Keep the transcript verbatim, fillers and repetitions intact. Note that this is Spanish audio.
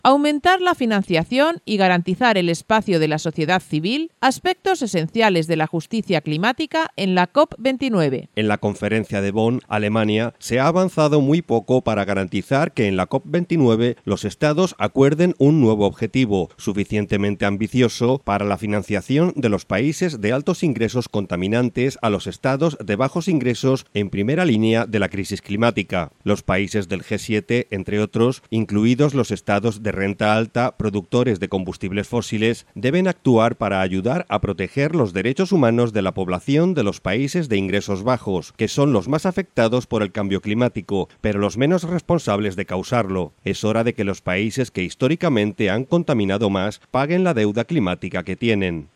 aumentar la financiación y garantizar el espacio de la sociedad civil, aspectos esenciales de la justicia climática en la COP veintinueve. En la conferencia de Bonn, Alemania, se ha avanzado muy poco para garantizar que en la COP veintinueve los estados acuerden un nuevo objetivo, suficientemente ambicioso para la financiación de los países de altos ingresos contaminantes a los estados de bajos ingresos en primera línea de la crisis climática. Los países del G siete, entre otros, incluidos los estados de renta alta productores de combustibles fósiles, deben actuar para ayudar a proteger los derechos humanos de la población de los países de ingresos bajos, que son los más afectados por el cambio climático, pero los menos responsables de causarlo. Es hora de que los países que históricamente han contaminado más paguen la deuda climática que tienen.